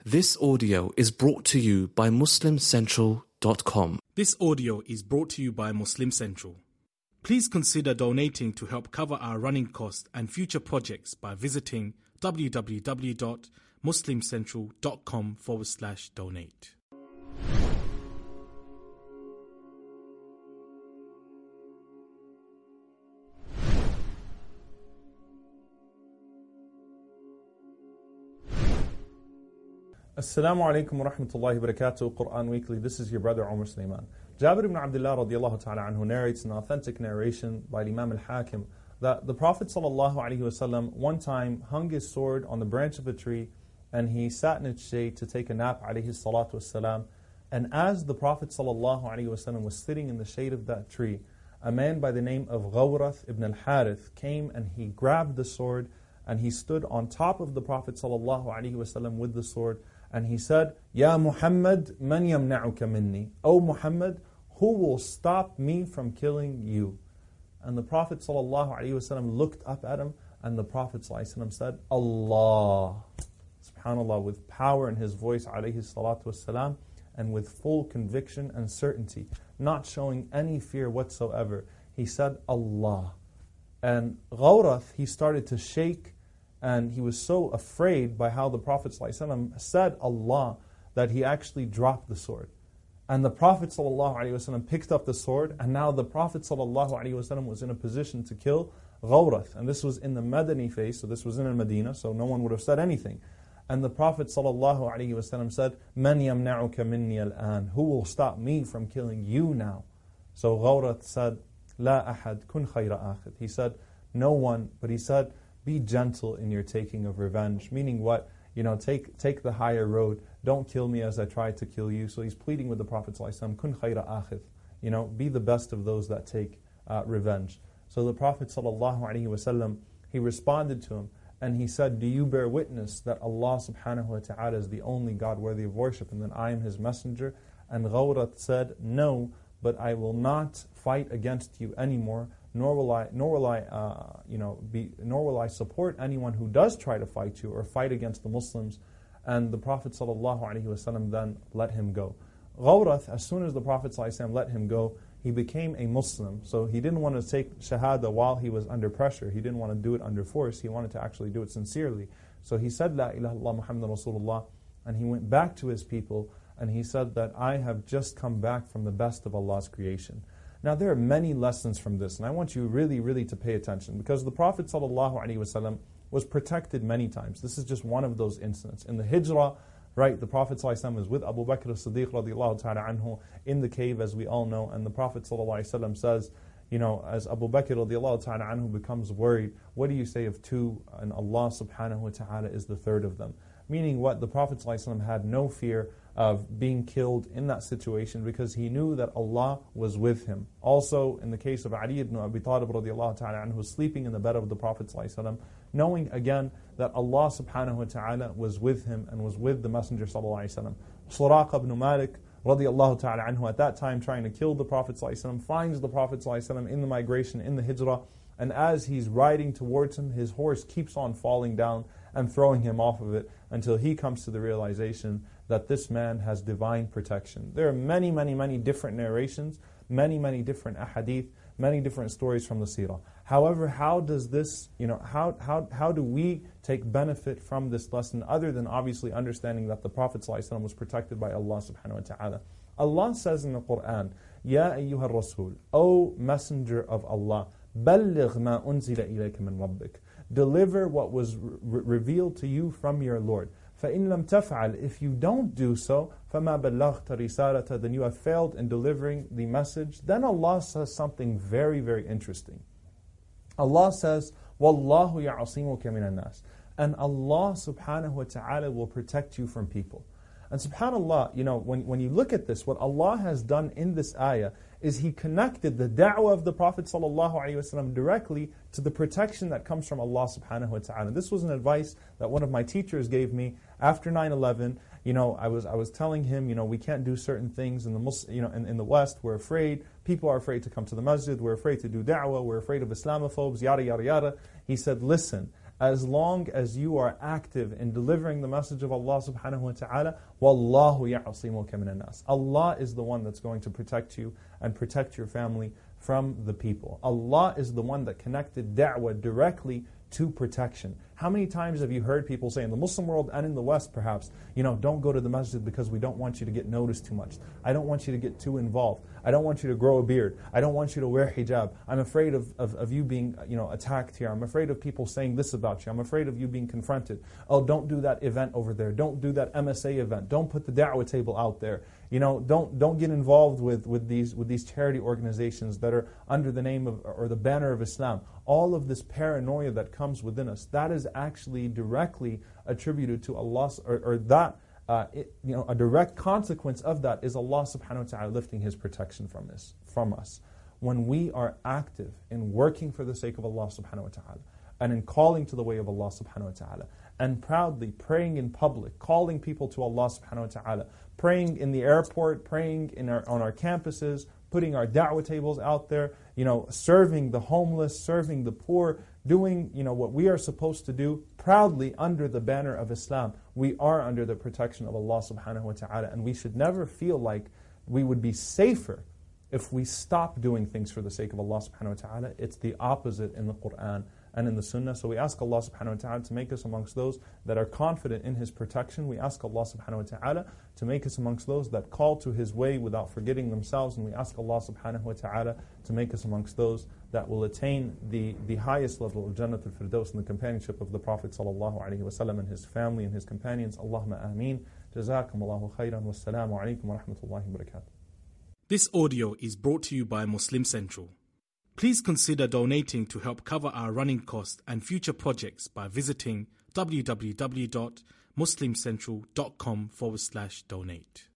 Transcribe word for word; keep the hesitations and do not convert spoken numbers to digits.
This audio is brought to you by Muslim Central dot com. This audio is brought to you by Muslim Central. Please consider donating to help cover our running costs and future projects by visiting www.muslimcentral.com forward slash donate. Assalamu alaikum wa rahmatullahi wa barakatuh. Quran Weekly. This is your brother Umar Sulaiman. Jabir ibn Abdullah radiallahu ta'ala anhu narrates an authentic narration by Imam al-Hakim that the Prophet sallallahu alaihi wasallam one time hung his sword on the branch of a tree and he sat in its shade to take a nap alayhi salatu wassalam. And as the Prophet sallallahu alaihi wasallam was sitting in the shade of that tree, a man by the name of Ghawrath ibn al-Harith came and he grabbed the sword and he stood on top of the Prophet sallallahu alaihi wasallam with the sword. And he said, Ya Muhammad, man yamna'uka minni. O Muhammad, who will stop me from killing you? And the Prophet ﷺ looked up at him, and the Prophet ﷺ said, Allah. SubhanAllah, with power in his voice, alayhi salatu wassalam, and with full conviction and certainty, not showing any fear whatsoever. He said, Allah. And Ghawrath, he started to shake, and he was so afraid by how the Prophet ﷺ said Allah that he actually dropped the sword. And the Prophet ﷺ picked up the sword, and now the Prophet ﷺ was in a position to kill Ghawrath. And this was in the Madani phase, so this was in Medina, so no one would have said anything. And the Prophet ﷺ said, Man yamna'uka minni al-an. Who will stop me from killing you now? So Ghawrath said, La ahad kun khayra akhid. He said, no one, but he said, be gentle in your taking of revenge. Meaning what? You know, take take the higher road. Don't kill me as I tried to kill you. So he's pleading with the Prophet ﷺ, Kun khayra akhid. You know, be the best of those that take uh, revenge. So the Prophet ﷺ, he responded to him and he said, do you bear witness that Allah subhanahu wa ta'ala is the only God worthy of worship and that I am His messenger? And Ghawrath said, no, but I will not fight against you anymore. Nor will I, nor will I, uh, you know, be, nor will I support anyone who does try to fight you or fight against the Muslims. And the Prophet ﷺ then let him go. Ghawrath, as soon as the Prophet ﷺ let him go, he became a Muslim. So he didn't want to take shahada while he was under pressure. He didn't want to do it under force. He wanted to actually do it sincerely. So he said, La ilaha illallah Muhammadan Rasulullah, and he went back to his people and he said that I have just come back from the best of Allah's creation. Now there are many lessons from this, and I want you really, really to pay attention, because the Prophet ﷺ was protected many times. This is just one of those incidents. In the Hijrah, right, the Prophet ﷺ was with Abu Bakr as-Siddiq radiallahu ta'ala anhu in the cave, as we all know, and the Prophet ﷺ says, you know, as Abu Bakr radiallahu ta'ala anhu becomes worried, what do you say of two, and Allah subhanahu wa ta'ala is the third of them? Meaning what? The Prophet ﷺ had no fear of being killed in that situation because he knew that Allah was with him. Also, in the case of Ali ibn Abi Talib radiallahu ta'ala anhu sleeping in the bed of the Prophet ﷺ, knowing again that Allah subhanahu wa ta'ala was with him and was with the Messenger sallallahu alaihi wasallam. Suraqa ibn Malik radiallahu ta'ala anhu at that time trying to kill the Prophet ﷺ finds the Prophet ﷺ in the migration, in the hijrah, and as he's riding towards him, his horse keeps on falling down and throwing him off of it until he comes to the realization that this man has divine protection. There are many, many, many different narrations, many, many different ahadith, many different stories from the seerah. However, how does this, you know, how how how do we take benefit from this lesson other than obviously understanding that the Prophet ﷺ was protected by Allah subhanahu wa ta'ala? Allah says in the Quran, Ya ayyuha rasul, O messenger of Allah, balligh ma unzila ilayka min rabbik. Deliver what was re- revealed to you from your Lord. فَإِن لَمْ تَفْعَلْ. If you don't do so, فَمَا بَلَّغْتَ رِسَالَةَ. Then you have failed in delivering the message. Then Allah says something very, very interesting. Allah says, وَاللَّهُ يَعْصِمُكَ مِنَ النَّاسِ. And Allah subhanahu wa ta'ala will protect you from people. And subhanAllah, you know, when, when you look at this, what Allah has done in this ayah is He connected the da'wah of the Prophet ﷺ directly to the protection that comes from Allah subhanahu wa ta'ala. This was an advice that one of my teachers gave me after nine eleven. You know, I was I was telling him, you know, we can't do certain things in the Mus- you know in, in the West. We're afraid. People are afraid to come to the masjid. We're afraid to do da'wah. We're afraid of Islamophobes. Yada yada yada. He said, listen. as long as you are active in delivering the message of Allah subhanahu wa ta'ala, وَاللَّهُ يَعْصِمُكَ مِنَ النَّاسِ. Allah is the one that's going to protect you and protect your family from the people. Allah is the one that connected da'wah directly to protection. How many times have you heard people say in the Muslim world and in the West perhaps, you know, don't go to the masjid because we don't want you to get noticed too much. I don't want you to get too involved. I don't want you to grow a beard. I don't want you to wear hijab. I'm afraid of, of, of you being, you know, attacked here. I'm afraid of people saying this about you. I'm afraid of you being confronted. Oh, don't do that event over there. Don't do that M S A event. Don't put the da'wah table out there. You know, don't don't get involved with, with these with these charity organizations that are under the name of or the banner of Islam. All of this paranoia that comes within us, that is actually directly attributed to Allah, or, or that uh, it, you know, a direct consequence of that is Allah subhanahu wa ta'ala lifting His protection from this from us. When we are active in working for the sake of Allah subhanahu wa ta'ala and in calling to the way of Allah subhanahu wa ta'ala and proudly praying in public, calling people to Allah subhanahu wa ta'ala, praying in the airport, praying in our, on our campuses, putting our da'wah tables out there, you know, serving the homeless, serving the poor, doing, you know, what we are supposed to do proudly under the banner of Islam. We are under the protection of Allah subhanahu wa ta'ala, and we should never feel like we would be safer if we stop doing things for the sake of Allah subhanahu wa ta'ala. It's the opposite in the Qur'an and in the Sunnah. So we ask Allah subhanahu wa ta'ala to make us amongst those that are confident in His protection. We ask Allah subhanahu wa ta'ala to make us amongst those that call to His way without forgetting themselves. And we ask Allah subhanahu wa ta'ala to make us amongst those that will attain the, the highest level of Jannat al-Firdaus and the companionship of the Prophet sallallahu alaihi wasallam and his family and his companions. Allahumma ameen. Jazakum Allahu khairan. Wassalamu alaikum wa rahmatullahi wa barakatuh. This audio is brought to you by Muslim Central. Please consider donating to help cover our running costs and future projects by visiting www.muslimcentral.com forward slash donate.